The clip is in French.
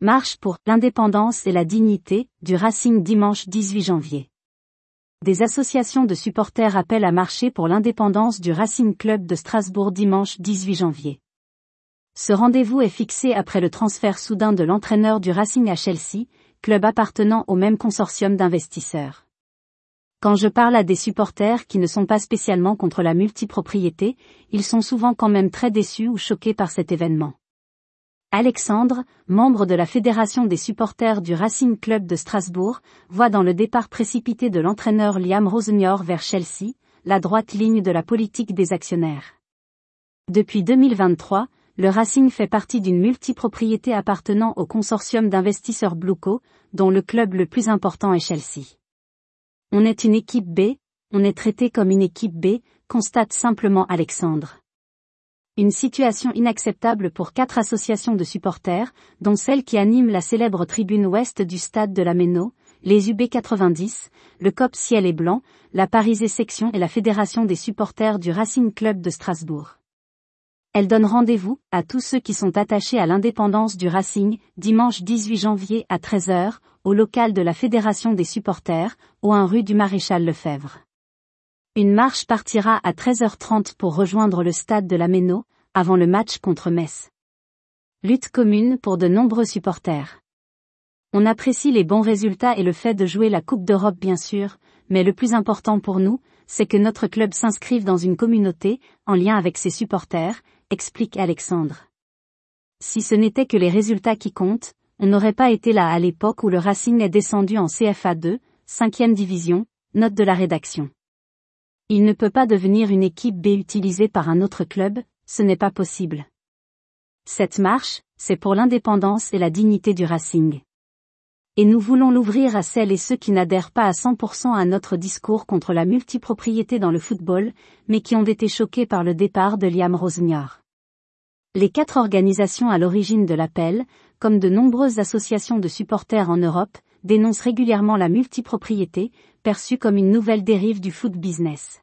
Marche pour l'indépendance et la dignité du Racing dimanche 18 janvier. Des associations de supporters appellent à marcher pour l'indépendance du Racing Club de Strasbourg dimanche 18 janvier. Ce rendez-vous est fixé après le transfert soudain de l'entraîneur du Racing à Chelsea, club appartenant au même consortium d'investisseurs. Quand je parle à des supporters qui ne sont pas spécialement contre la multipropriété, ils sont souvent quand même très déçus ou choqués par cet événement. Alexandre, membre de la Fédération des supporters du Racing Club de Strasbourg, voit dans le départ précipité de l'entraîneur Liam Rosenior vers Chelsea, la droite ligne de la politique des actionnaires. Depuis 2023, le Racing fait partie d'une multipropriété appartenant au consortium d'investisseurs Blueco, dont le club le plus important est Chelsea. On est une équipe B, on est traité comme une équipe B, constate simplement Alexandre. Une situation inacceptable pour 4 associations de supporters, dont celle qui anime la célèbre tribune ouest du stade de la Méno, les UB90, le COP Ciel et Blanc, la Parisée Section et la Fédération des supporters du Racing Club de Strasbourg. Elle donne rendez-vous à tous ceux qui sont attachés à l'indépendance du Racing, dimanche 18 janvier à 13h, au local de la Fédération des supporters, au 1 rue du Maréchal Lefebvre. Une marche partira à 13h30 pour rejoindre le stade de la Méno, avant le match contre Metz. Lutte commune pour de nombreux supporters. On apprécie les bons résultats et le fait de jouer la Coupe d'Europe bien sûr, mais le plus important pour nous, c'est que notre club s'inscrive dans une communauté, en lien avec ses supporters, explique Alexandre. Si ce n'était que les résultats qui comptent, on n'aurait pas été là à l'époque où le Racing est descendu en CFA 2, 5e division, note de la rédaction. Il ne peut pas devenir une équipe B utilisée par un autre club, ce n'est pas possible. Cette marche, c'est pour l'indépendance et la dignité du Racing. Et nous voulons l'ouvrir à celles et ceux qui n'adhèrent pas à 100% à notre discours contre la multipropriété dans le football, mais qui ont été choqués par le départ de Liam Rosenior. Les 4 organisations à l'origine de l'appel, comme de nombreuses associations de supporters en Europe, dénoncent régulièrement la multipropriété, perçue comme une nouvelle dérive du foot business.